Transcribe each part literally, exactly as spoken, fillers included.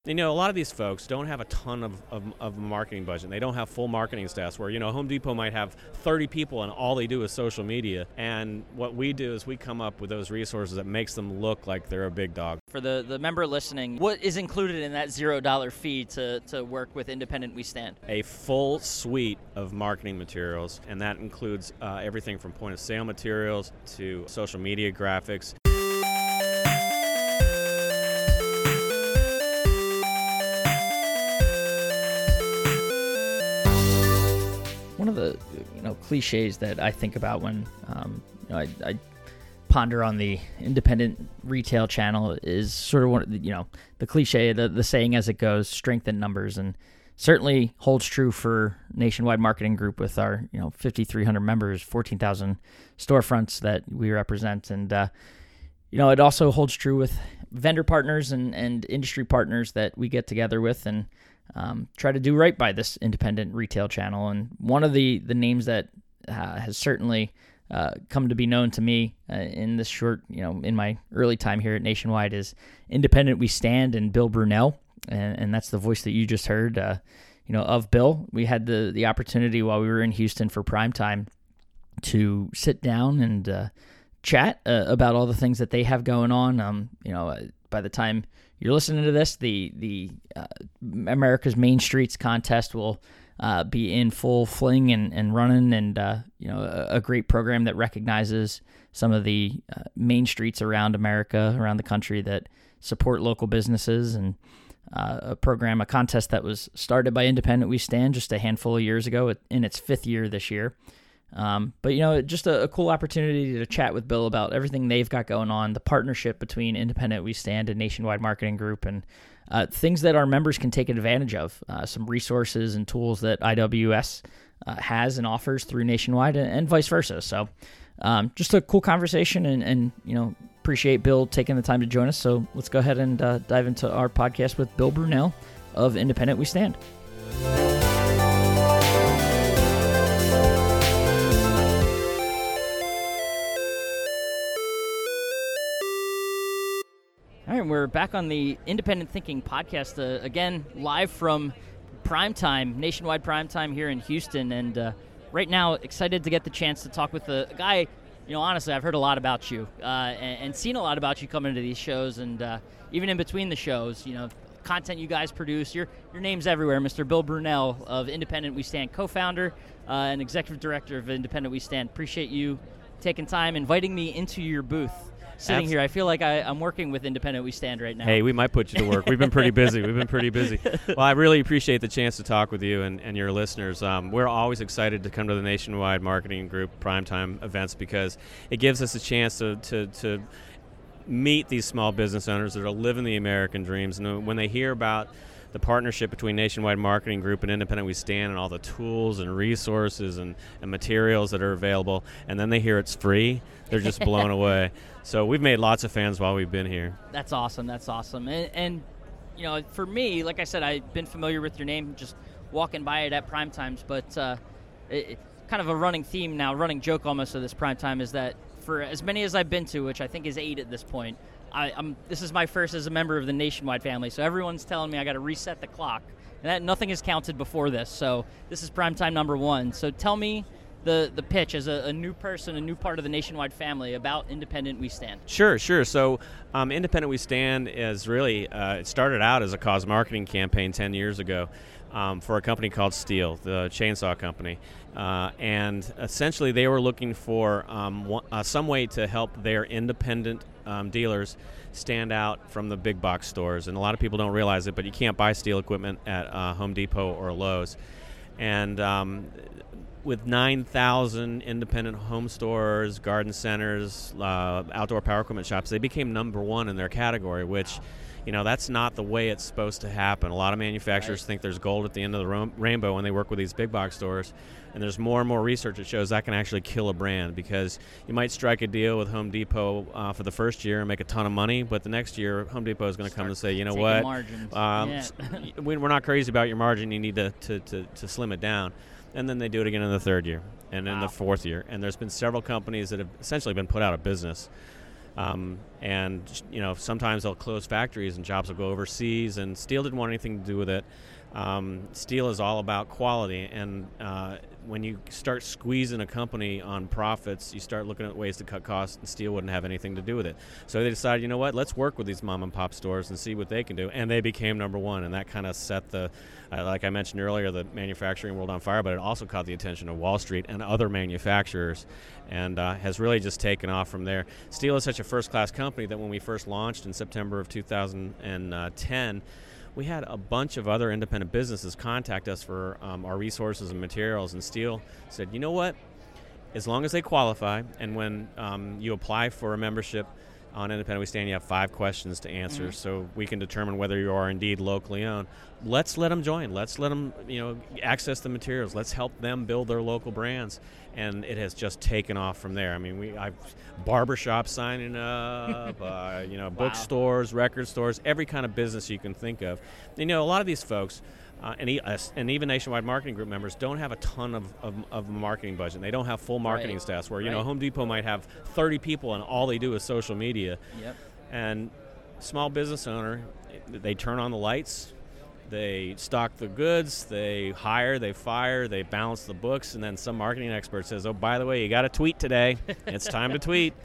You know, a lot of these folks don't have a ton of, of, of marketing budget. They don't have full marketing staffs where, you know, Home Depot might have thirty people and all they do is social media. And what we do is we come up with those resources that makes them look like they're a big dog. For the, the member listening, what is included in that zero dollar fee to, to work with Independent We Stand? A full suite of marketing materials, and that includes uh, everything from point of sale materials to social media graphics. One of the you know cliches that I think about when um, you know, I, I ponder on the independent retail channel is sort of one, you know, the cliche, the, the saying as it goes, strength in numbers, and certainly holds true for Nationwide Marketing Group with our you know fifty-three hundred members, fourteen thousand storefronts that we represent, and uh, you know it also holds true with vendor partners and, and industry partners that we get together with and um, try to do right by this independent retail channel. And one of the the names that uh, has certainly uh, come to be known to me uh, in this short, you know, in my early time here at Nationwide is Independent We Stand and Bill Brunel, and, and that's the voice that you just heard. Uh, you know, of Bill, we had the the opportunity while we were in Houston for prime time to sit down and uh, chat uh, about all the things that they have going on. Um, you know, uh, by the time you're listening to this, the the uh, America's Main Streets contest will uh, be in full fling and, and running, and uh, you know, a, a great program that recognizes some of the uh, main streets around America, around the country that support local businesses, and uh, a program, a contest that was started by Independent We Stand just a handful of years ago, in its fifth year this year. Um, but, you know, just a, a cool opportunity to chat with Bill about everything they've got going on, the partnership between Independent We Stand and Nationwide Marketing Group, and uh, things that our members can take advantage of, uh, some resources and tools that I W S uh, has and offers through Nationwide, and, and vice versa. So um, just a cool conversation, and, and, you know, appreciate Bill taking the time to join us. So let's go ahead and uh, dive into our podcast with Bill Brunel of Independent We Stand. All right, we're back on the Independent Thinking podcast, uh, again, live from Primetime, Nationwide Primetime here in Houston, and uh, right now, excited to get the chance to talk with a, a guy, you know, honestly, I've heard a lot about you, uh, and, and seen a lot about you coming to these shows, and uh, even in between the shows, you know, content you guys produce, your your name's everywhere, Mister Bill Brunel of Independent We Stand, co-founder uh, and executive director of Independent We Stand. Appreciate you taking time, inviting me into your booth. Sitting Absolutely. Here, I feel like I, I'm working with Independent We Stand right now. Hey, we might put you to work. We've been pretty busy. We've been pretty busy. Well, I really appreciate the chance to talk with you and, and your listeners. Um, we're always excited to come to the Nationwide Marketing Group primetime events because it gives us a chance to, to, to meet these small business owners that are living the American dreams. And when they hear about the partnership between Nationwide Marketing Group and Independent We Stand and all the tools and resources and, and materials that are available, and then they hear it's free, they're just blown away. So we've made lots of fans while we've been here. That's awesome. That's awesome. And, and you know, for me, like I said, I've been familiar with your name just walking by it at prime times, but uh, it, it, kind of a running theme now, running joke almost of this prime time is that for as many as I've been to, which I think is eight at this point, I, I'm, this is my first as a member of the Nationwide family, so everyone's telling me I got to reset the clock, and that nothing is counted before this. So this is primetime number one. So tell me the the pitch as a, a new person, a new part of the Nationwide family about Independent We Stand. Sure, sure. So um, Independent We Stand is really uh, it started out as a cause marketing campaign ten years ago um, for a company called Stihl, the chainsaw company. Uh, and essentially they were looking for um, one, uh, some way to help their independent um, dealers stand out from the big box stores. And a lot of people don't realize it, but you can't buy Stihl equipment at uh, Home Depot or Lowe's. And um, with nine thousand independent home stores, garden centers, uh, outdoor power equipment shops, they became number one in their category, which, you know, that's not the way it's supposed to happen. A lot of manufacturers right. think there's gold at the end of the ro- rainbow when they work with these big box stores. And there's more and more research that shows that can actually kill a brand, because you might strike a deal with Home Depot uh, for the first year and make a ton of money, but the next year Home Depot is going to come and say, you know what, um, yeah. we're not crazy about your margin, you need to, to, to, to slim it down. And then they do it again in the third year and in wow. the fourth year. And there's been several companies that have essentially been put out of business. Um, and you know sometimes they'll close factories and jobs will go overseas, and Stihl didn't want anything to do with it. Um, Stihl is all about quality, and uh, when you start squeezing a company on profits, you start looking at ways to cut costs, and Stihl wouldn't have anything to do with it. So they decided, you know what, let's work with these mom and pop stores and see what they can do, and they became number one, and that kind of set the, uh, like I mentioned earlier, the manufacturing world on fire, but it also caught the attention of Wall Street and other manufacturers, and uh, has really just taken off from there. Stihl is such a first-class company that when we first launched in September of two thousand ten, we had a bunch of other independent businesses contact us for um, our resources and materials, and Stihl said, you know what, as long as they qualify, and when um, you apply for a membership on Independent We Stand, you have five questions to answer, mm-hmm. so we can determine whether you are indeed locally owned. Let's let them join. Let's let them, you know, access the materials. Let's help them build their local brands, and it has just taken off from there. I mean, we I've barbershop signing up, uh, you know, wow. bookstores, record stores, every kind of business you can think of. You know, a lot of these folks. Uh, and, e- uh, and even Nationwide Marketing Group members don't have a ton of, of, of marketing budget. They don't have full marketing right. staffs where, you right. know, Home Depot might have thirty people and all they do is social media. Yep. And small business owner, they turn on the lights, they stock the goods, they hire, they fire, they balance the books, and then some marketing expert says, oh, by the way, you got to tweet today. It's time to tweet.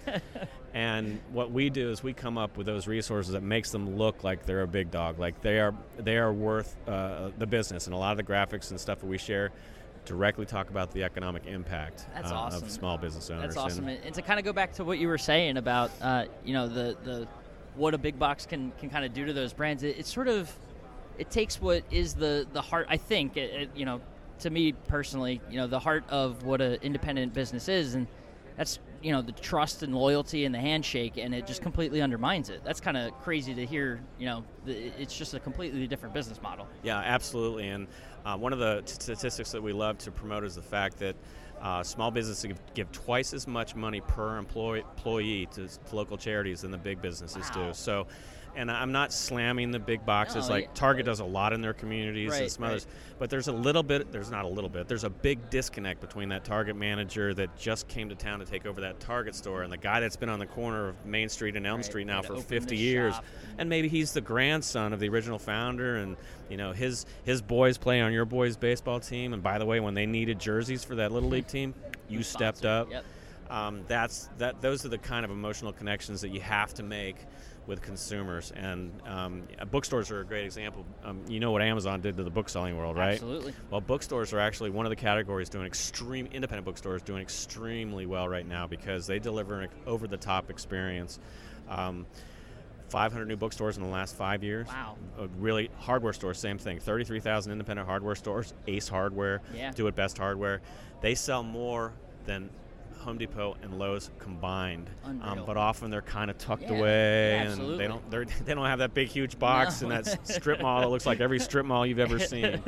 And what we do is we come up with those resources that makes them look like they're a big dog, like they are they are worth uh, the business. And a lot of the graphics and stuff that we share directly talk about the economic impact That's uh, awesome. of small business owners. That's awesome. And, and to kind of go back to what you were saying about uh, you know the the what a big box can can kind of do to those brands, it, it's sort of it takes what is the the heart. I think it, it, you know, to me personally, you know, the heart of what an independent business is, and that's, you know, the trust and loyalty and the handshake, and it just completely undermines it. That's kind of crazy to hear, you know, the, it's just a completely different business model. Yeah, absolutely. And uh, one of the t- statistics that we love to promote is the fact that uh, small businesses give, give twice as much money per employee, employee to, to local charities than the big businesses Wow. do. So, and I'm not slamming the big boxes. No, like yeah, Target right. does a lot in their communities Right, and some right. others, but there's a little bit, there's not a little bit, there's a big disconnect between that Target manager that just came to town to take over that Target store and the guy that's been on the corner of Main Street and Elm Right, Street now to for open fifty the years. shop. And maybe he's the grandson of the original founder, and you know his his boys play on your boys' baseball team. And by the way, when they needed jerseys for that little league team, you stepped up. Yep. Um, that's that. Those are the kind of emotional connections that you have to make with consumers. And um, bookstores are a great example. Um, you know what Amazon did to the book selling world, right? Absolutely. Well, bookstores are actually one of the categories doing extreme. Independent bookstores doing extremely well right now because they deliver an over-the-top experience. Um, five hundred new bookstores in the last five years. Wow. Uh, really, hardware stores, same thing. thirty-three thousand independent hardware stores. Ace Hardware, Yeah. Do It Best Hardware. They sell more than Home Depot and Lowe's combined. Unreal. Um, but often they're kind of tucked Yeah, away, yeah, and absolutely. they don't they're, they don't have that big huge box No. and that s- strip mall that looks like every strip mall you've ever seen.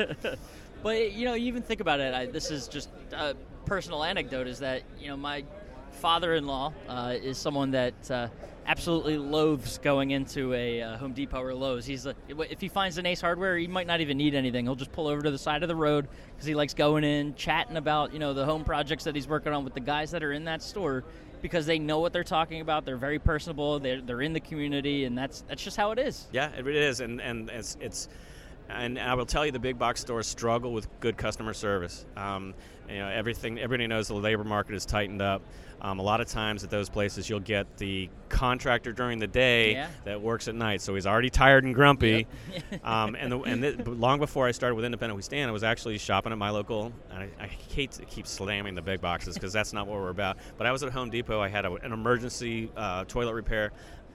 But, you know, you even think about it, I, this is just a personal anecdote, is that, you know, my father-in-law uh, is someone that uh, absolutely loathes going into a uh, Home Depot or Lowe's. He's a, if he finds an Ace Hardware, he might not even need anything. He'll just pull over to the side of the road because he likes going in, chatting about, you know, the home projects that he's working on with the guys that are in that store, because they know what they're talking about. They're very personable. They're, they're in the community, and that's that's just how it is. Yeah, it is, and and it's it's, and I will tell you, the big box stores struggle with good customer service. Um, you know, everything. Everybody knows the labor market is tightened up. Um, a lot of times at those places, you'll get the contractor during the day Yeah. that works at night, so he's already tired and grumpy. Yep. um, and the, and th- but long before I started with Independent We Stand, I was actually shopping at my local. And I, I hate to keep slamming the big boxes because that's not what we're about. But I was at Home Depot. I had a, an emergency uh, toilet repair.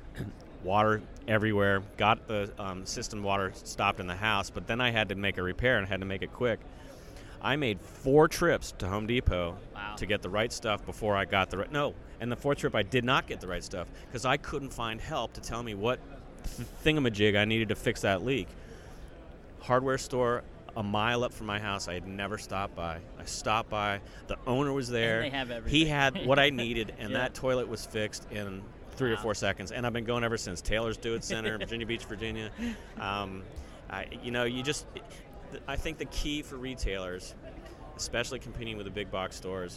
Water everywhere. Got the um, system water stopped in the house, but then I had to make a repair and had to make it quick. I made four trips to Home Depot Wow. to get the right stuff before I got the right. No, and the fourth trip I did not get the right stuff because I couldn't find help to tell me what th- thingamajig I needed to fix that leak. Hardware store a mile up from my house I had never stopped by. I stopped by. The owner was there. And they have everything. He had what I needed, and Yeah. that toilet was fixed in three or Wow. four seconds. And I've been going ever since. Taylor's Do It Center, Virginia Beach, Virginia. Um, I, you know, you just. I think the key for retailers, especially competing with the big box stores,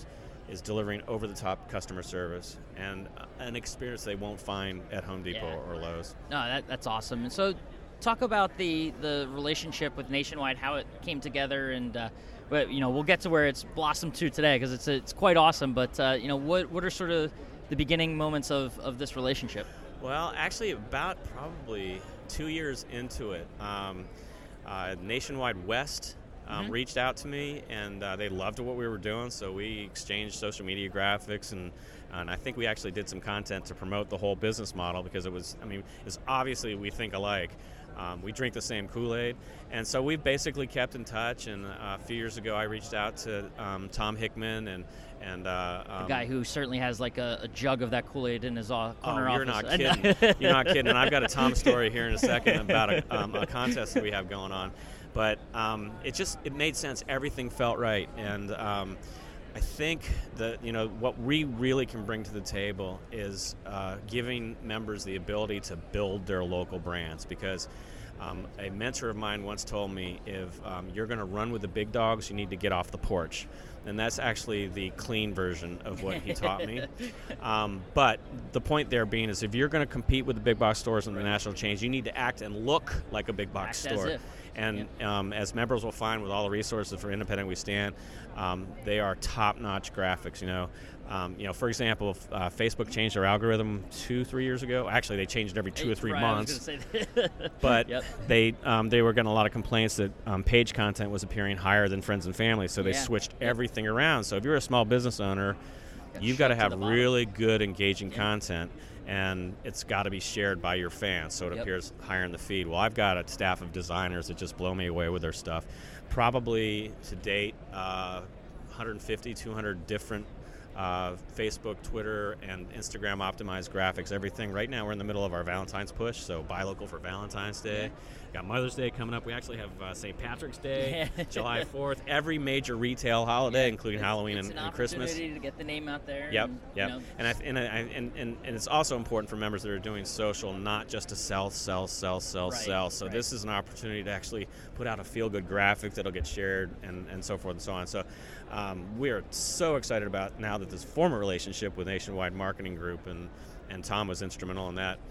is delivering over-the-top customer service and uh, an experience they won't find at Home Depot Yeah. or Lowe's. No, that, that's awesome. And so, talk about the the relationship with Nationwide, how it came together, and uh, but you know we'll get to where it's blossomed to today because it's it's quite awesome. But uh, you know what what are sort of the beginning moments of, of this relationship? Well, actually, about probably two years into it, um, uh, Nationwide West um, Mm-hmm. reached out to me, and uh, they loved what we were doing, so we exchanged social media graphics, and and I think we actually did some content to promote the whole business model because it was, I mean, it's obviously we think alike. Um, we drink the same Kool-Aid, and so we've basically kept in touch. And uh, a few years ago, I reached out to um, Tom Hickman, and and uh, um, A guy who certainly has like a, a jug of that Kool-Aid in his uh, corner oh, you're office. not kidding. You're not kidding. And I've got a Tom story here in a second about a, um, a contest that we have going on. But um, it just it made sense. Everything felt right, and um, I think that you know what we really can bring to the table is uh, giving members the ability to build their local brands. Because um, a mentor of mine once told me, if um, you're going to run with the big dogs, you need to get off the porch. And that's actually the clean version of what he taught me. Um, but the point there being is if you're going to compete with the big box stores and the national chains, you need to act and look like a big box Act as store. if. And um, as members will find with all the resources for Independent We Stand, um, they are top-notch graphics. You know, um, you know. For example, if, uh, Facebook changed their algorithm two, three years ago. Actually, they changed it every two or three Right, months. I was gonna say that. But Yep. they um, they were getting a lot of complaints that um, page content was appearing higher than friends and family, so they Yeah. switched Yep. everything around. So if you're a small business owner, Got you've got to shoved to have the bottom. really good, engaging Yeah. content, and it's got to be shared by your fans, so it Yep. appears higher in the feed. Well, I've got a staff of designers that just blow me away with their stuff. Probably to date, uh, one hundred fifty, two hundred different uh, Facebook, Twitter, and Instagram optimized graphics, everything. Right now we're in the middle of our Valentine's push, so buy local for Valentine's Day. Yeah. Got Mother's Day coming up. We actually have uh, Saint Patrick's Day, Yeah. July fourth, every major retail holiday, Yeah. including It's- Halloween it's and, an and Christmas. opportunity to get the name out there. Yep, and, yep. You know, And, I, and, I, and, and and it's also important for members that are doing social, not just to sell, sell, sell, sell, Right, sell. So right. this is an opportunity to actually put out a feel-good graphic that'll get shared, and, and so forth and so on. So um, we are so excited about now that this former relationship with Nationwide Marketing Group, and and Tom was instrumental in that.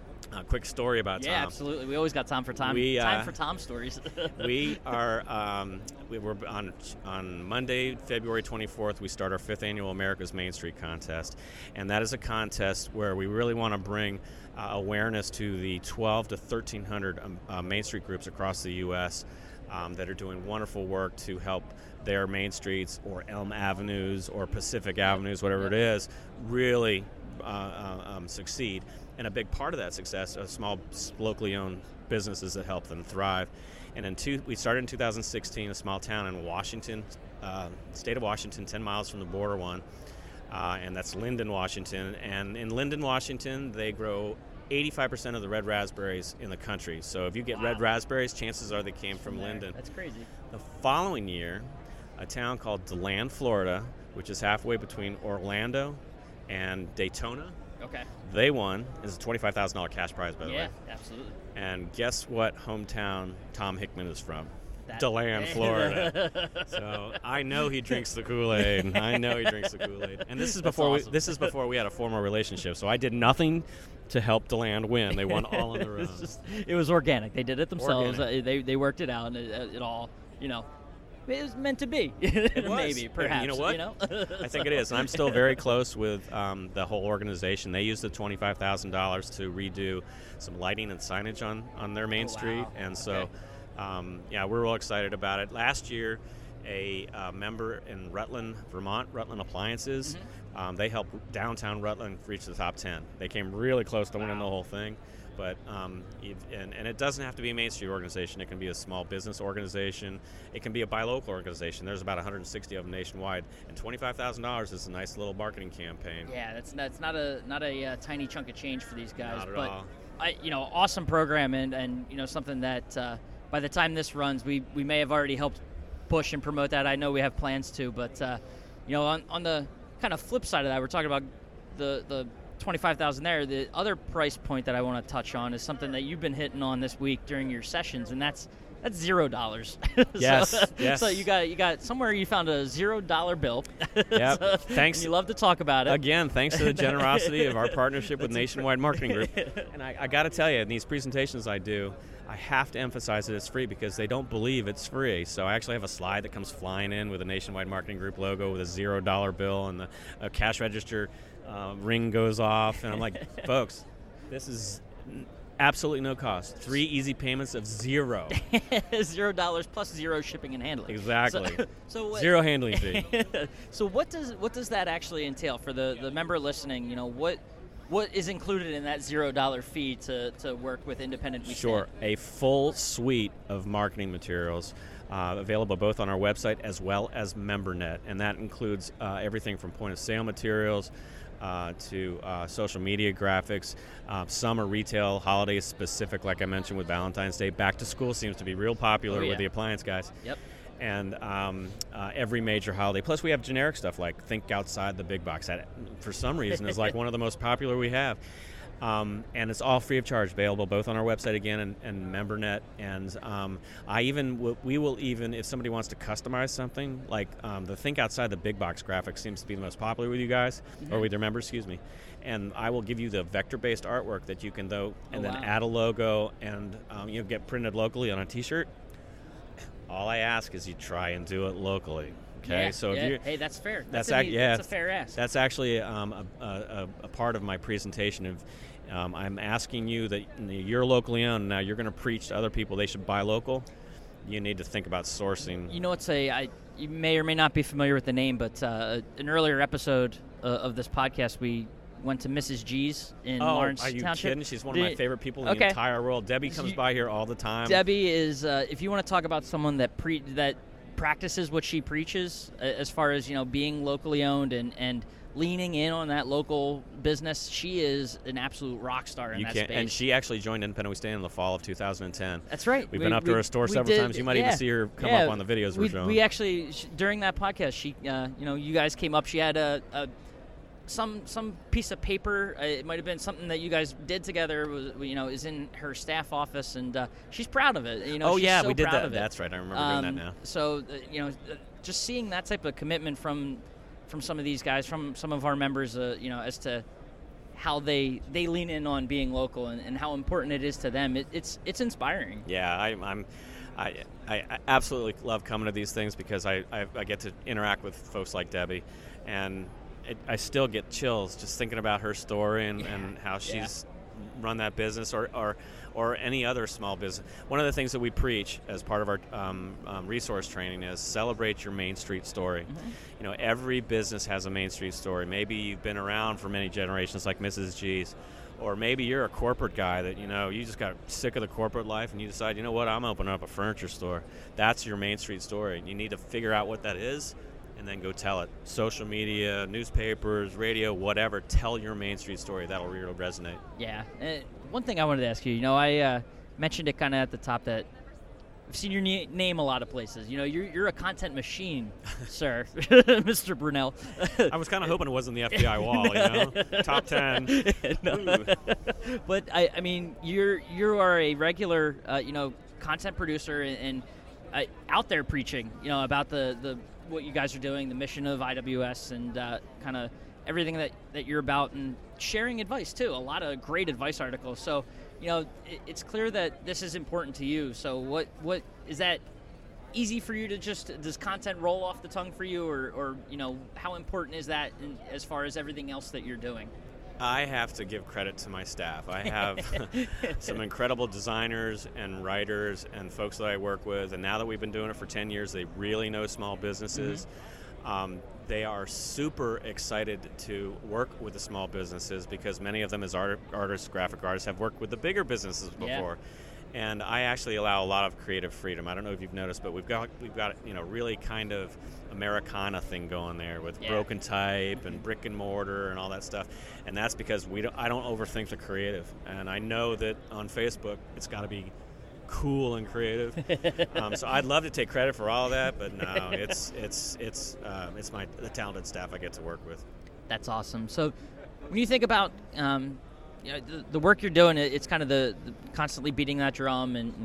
A quick story about yeah, Tom. absolutely. We always got time for time. We, uh, time for Tom stories. we are um, we were on on Monday, February twenty-fourth. We start our fifth annual America's Main Street contest, and that is a contest where we really want to bring uh, awareness to the twelve to thirteen hundred um, uh, Main Street groups across the U S Um, that are doing wonderful work to help their main streets or Elm Avenues or Pacific Avenues, whatever it is, really uh, uh, um, succeed. And a big part of that success are small, locally owned businesses that help them thrive. And in two, we started in two thousand sixteen, a small town in Washington, uh, state of Washington, ten miles from the border one, uh, and that's Linden, Washington. And in Linden, Washington, they grow eighty-five percent of the red raspberries in the country. So if you get Wow. red raspberries, chances are they came from There. Linden. That's crazy. The following year, a town called DeLand, Florida, which is halfway between Orlando and Daytona, Okay. they won. It's a twenty-five thousand dollars cash prize, by the Yeah, way. absolutely. And guess what hometown Tom Hickman is from? That- DeLand, Florida. So I know he drinks the Kool-Aid. I know he drinks the Kool-Aid. And this is That's before awesome. we, this is before we had a formal relationship. So I did nothing to help DeLand win. They won all on their own. It's just- it was organic. They did it themselves. Organic. Uh, they they worked it out, and it, it all, you know, it was meant to be. It was. Maybe, And perhaps. you know what? know? I think it is. And I'm still very close with um, the whole organization. They used the twenty-five thousand dollars to redo some lighting and signage on, on their main Oh, wow. street. And so, Okay. um, yeah, we're real excited about it. Last year, a uh, member in Rutland, Vermont, Rutland Appliances, Mm-hmm. um, they helped downtown Rutland reach the top ten. They came really close to winning the Wow. whole thing. But um, you've- and, and it doesn't have to be a Main Street organization. It can be a small business organization. It can be a buy local organization. There's about one hundred sixty of them nationwide, and twenty-five thousand dollars is a nice little marketing campaign. Yeah, that's that's not a not a uh, tiny chunk of change for these guys. Not at but all. I, you know, awesome program, and and you know something that uh, by the time this runs, we we may have already helped push and promote that. I know we have plans to, but uh, you know, on on the kind of flip side of that, we're talking about the the twenty-five thousand there. The other price point that I want to touch on is something that you've been hitting on this week during your sessions, and that's That's zero dollars. Yes, so, yes. So you got you got somewhere you found a zero dollar bill. Yep. so, Thanks. And you love to talk about it. Again, thanks to the generosity of our partnership with Nationwide Marketing Group. And I, I got to tell you, in these presentations I do, I have to emphasize that it's free because they don't believe it's free. So I actually have a slide that comes flying in with a Nationwide Marketing Group logo with a zero dollar bill, and the a cash register uh, ring goes off, and I'm like, folks, this is absolutely no cost. Three easy payments of zero. Zero dollars plus zero shipping and handling. Exactly. So, so what, zero handling fee. So what does what does that actually entail for the, the member listening? You know, what what is included in that zero dollar fee to, to work with Independent We Sure. Stand? A full suite of marketing materials uh, available both on our website as well as MemberNet, and that includes uh, everything from point of sale materials Uh, to uh, social media graphics. Uh, some are retail, holiday specific, like I mentioned with Valentine's Day. Back to school seems to be real popular Oh, yeah. with the appliance guys. Yep. And um, uh, every major holiday. Plus, we have generic stuff like Think Outside the Big Box. That, for some reason, is like one of the most popular we have. Um, and it's all free of charge, available both on our website again and, and MemberNet. And um, I even w- we will even, if somebody wants to customize something, like um, the Think Outside the Big Box graphic seems to be the most popular with you guys, mm-hmm. or with your members, excuse me. And I will give you the vector-based artwork that you can though, and oh, then wow. add a logo and um, you know, get printed locally on a T-shirt. All I ask is you try and do it locally. Okay, Yeah, so yeah. if you hey, that's fair. That's, That's, a, ac- yeah, that's a fair ask. That's actually um, a, a, a part of my presentation. Of um, I'm asking you that you're locally owned. Now you're going to preach to other people they should buy local. You need to think about sourcing. You know, it's a I, you may or may not be familiar with the name, but uh, an earlier episode uh, of this podcast, we went to Missus G's in oh, Lawrence are you Township. kidding? She's one of my Did- favorite people in okay. the entire world. Debbie comes You- by here all the time. Debbie is, uh, if you want to talk about someone that pre that practices what she preaches, uh, as far as you know, being locally owned and and leaning in on that local business, she is an absolute rock star in You that can't, space. and she actually joined Independent We Stand in the fall of two thousand ten. That's right. We've We- been up to we- her store we several did- times. You might yeah. even see her come Yeah, up on the videos we're we, showing. we actually sh- during that podcast, she, uh, you know, you guys came up. She had a, a some some piece of paper. Uh, it might have been something that you guys did together. Was you know is in her staff office, and uh, she's proud of it. You know, oh she's yeah, so we did proud that. of it. That's right. I remember Um, doing that now. So uh, you know, uh, just seeing that type of commitment from from some of these guys, from some of our members, uh, you know, as to how they they lean in on being local and, and how important it is to them. It, it's it's inspiring. Yeah, I, I'm. I, I I absolutely love coming to these things because I, I, I get to interact with folks like Debbie, and it, I still get chills just thinking about her story and, Yeah. and how she's Yeah. run that business or, or or any other small business. One of the things that we preach as part of our um, um, resource training is celebrate your Main Street story. Mm-hmm. You know, every business has a Main Street story. Maybe you've been around for many generations like Missus G's. Or maybe you're a corporate guy that, you know, you just got sick of the corporate life and you decide, you know what, I'm opening up a furniture store. That's your Main Street story. You need to figure out what that is and then go tell it. Social media, newspapers, radio, whatever, tell your Main Street story. That'll really resonate. Yeah. Uh, one thing I wanted to ask you, you know, I uh, mentioned it kind of at the top that I've seen your na- name a lot of places. You know, you're you're a content machine, sir, Mister Brunel. I was kind of hoping it wasn't the F B I wall, you know? Top ten. No. But, I, I mean, you're you are a regular, uh, you know, content producer and, and uh, out there preaching, you know, about the, the what you guys are doing, the mission of I W S and uh, kind of everything that, that you're about and sharing advice, too. A lot of great advice articles. So, you know, it, it's clear that this is important to you. So what what is that easy for you to just, does content roll off the tongue for you, or, or you know, how important is that in, as far as everything else that you're doing? I have to give credit to my staff. I have some incredible designers and writers and folks that I work with, and now that we've been doing it for ten years, they really know small businesses. Mm-hmm. Um, they are super excited to work with the small businesses because many of them as art, artists, graphic artists, have worked with the bigger businesses before. Yeah. And I actually allow a lot of creative freedom. I don't know if you've noticed, but we've got we've got you know really kind of Americana thing going there with yeah. broken type and brick and mortar and all that stuff. And that's because we don't, I don't overthink the creative. And I know that on Facebook it's got to be cool and creative. um, so I'd love to take credit for all of that, but no, it's it's it's um, it's my the talented staff I get to work with. That's awesome. So when you think about um, you know, the, the work you're doing, it's kind of the, the constantly beating that drum and, and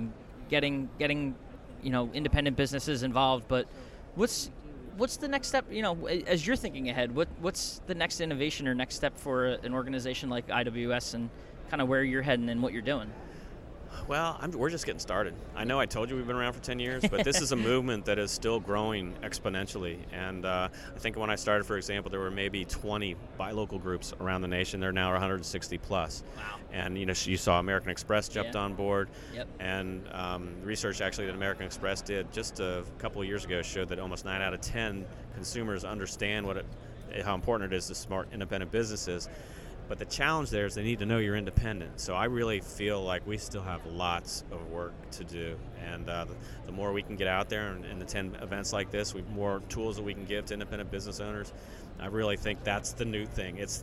getting getting you know independent businesses involved. But what's what's the next step? You know, as you're thinking ahead, what what's the next innovation or next step for an organization like I W S, and kind of where you're heading and what you're doing? Well, I'm, we're just getting started. I know I told you we've been around for ten years, but this is a movement that is still growing exponentially. And uh, I think when I started, for example, there were maybe twenty buy local groups around the nation. There are now one hundred sixty plus. Wow. And you know, you saw American Express jumped Yeah. on board. Yep. And um, research actually that American Express did just a couple of years ago showed that almost nine out of ten consumers understand what it, how important it is to smart independent businesses. But the challenge there is they need to know you're independent. So I really feel like we still have lots of work to do. And uh, the, the more we can get out there and, and attend events like this, we more tools that we can give to independent business owners. I really think that's the new thing. It's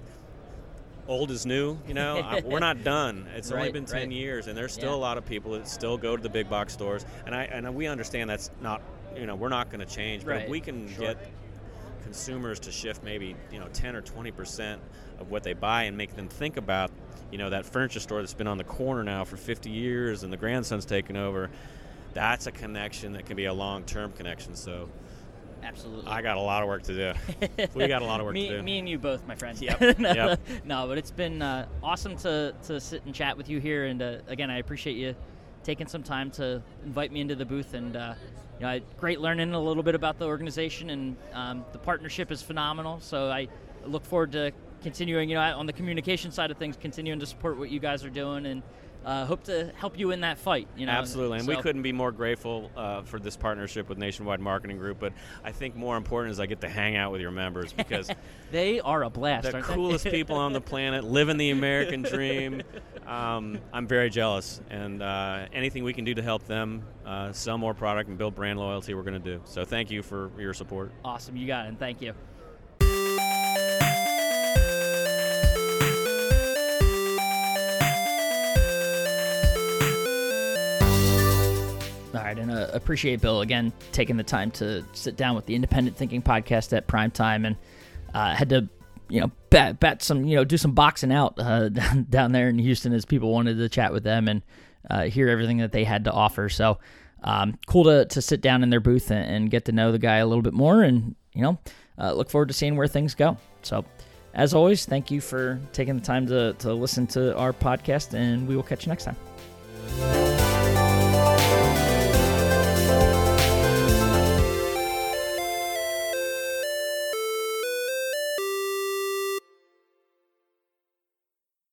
old is new, you know. I, we're not done. It's Right, only been ten right. years, and there's still Yeah. a lot of people that still go to the big box stores. And I and we understand that's not, you know, we're not going to change. But Right. if we can Sure. get consumers to shift maybe, you know, ten or twenty percent of what they buy and make them think about, you know, that furniture store that's been on the corner now for fifty years and the grandson's taken over, that's a connection that can be a long-term connection. So Absolutely. I got a lot of work to do. We got a lot of work me, to do. Me and you both, my friend. Yep, no, yep. no, but it's been uh, awesome to, to sit and chat with you here. And uh, again, I appreciate you taking some time to invite me into the booth. And uh, you know, I, great learning a little bit about the organization, and um, the partnership is phenomenal. So I look forward to continuing, you know, on the communication side of things, continuing to support what you guys are doing, and uh, hope to help you in that fight. You know, Absolutely, and we So- couldn't be more grateful uh, for this partnership with Nationwide Marketing Group. But I think more important is I get to hang out with your members, because They are a blast. the aren't they? coolest people on the planet, living the American dream. Um, I'm very jealous, and uh, anything we can do to help them uh, sell more product and build brand loyalty, we're going to do. So thank you for your support. Awesome, you got it, and thank you. All right, and uh, appreciate Bill again taking the time to sit down with the Independent Thinking podcast at prime time, and uh, had to, you know, bet, bet some, you know, do some boxing out uh, down, down there in Houston as people wanted to chat with them and uh, hear everything that they had to offer. So um, cool to to sit down in their booth and, and get to know the guy a little bit more, and you know, uh, look forward to seeing where things go. So as always, thank you for taking the time to to listen to our podcast, and we will catch you next time.